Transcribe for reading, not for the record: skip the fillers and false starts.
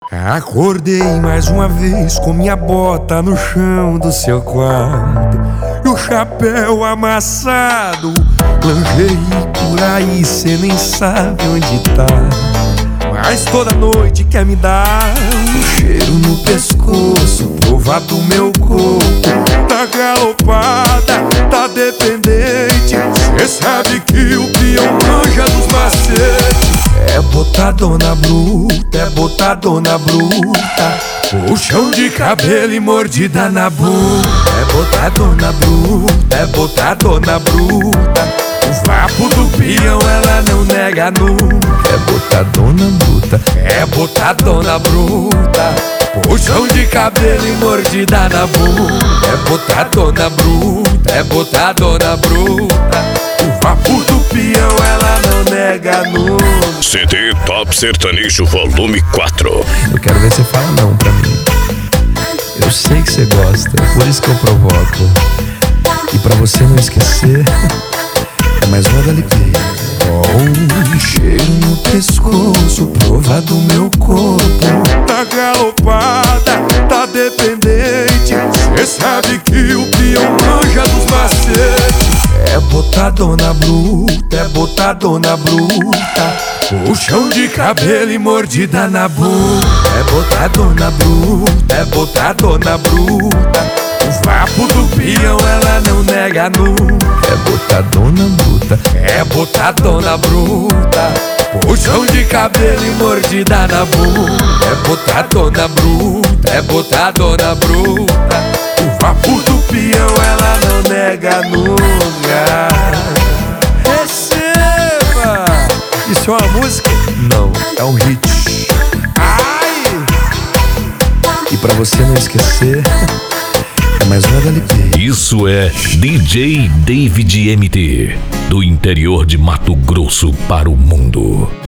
Acordei mais uma vez com minha bota no chão do seu quarto e o chapéu amassado. Planejei por aí, cê nem sabe onde tá, mas toda noite quer me dar um cheiro no pescoço, provar do meu corpo. Tá galopada, tá dependente, cê sabe que o peão manja dos macetes. É botadona bruta, é botadona bruta, puxão de cabelo e mordida na boca. É botadona bruta, é botadona bruta, o vapo do peão ela não nega nunca. É botadona bruta, é botadona bruta, puxão de cabelo e mordida na boca. É botadona bruta, é botadona bruta, o vapo do peão ela não nega nunca. CD Top Sertanejo Volume 4. Eu quero ver você falar não pra mim. Eu sei que você gosta, por isso que eu provoco. E pra você não esquecer, é mais uma da LP. Com um cheiro no pescoço, prova do meu corpo. Tá galopada, tá dependente, cê sabe que o peão manja dos macetes. É botadona bruta, é botadona bruta, puxão de cabelo e mordida na boca. É botadona bruta, é botadona bruta, o vapo do peão ela não nega nunca. É botadona bruta, é botadona bruta, puxão de cabelo e mordida na boca. É botadona bruta, é botadona bruta, o vapo do peão ela não nega nunca. Receba! Isso é uma música? Não, é um hit. Ai! E pra você não esquecer, é mais uma da LP. Isso é DJ David MT, do interior de Mato Grosso para o mundo.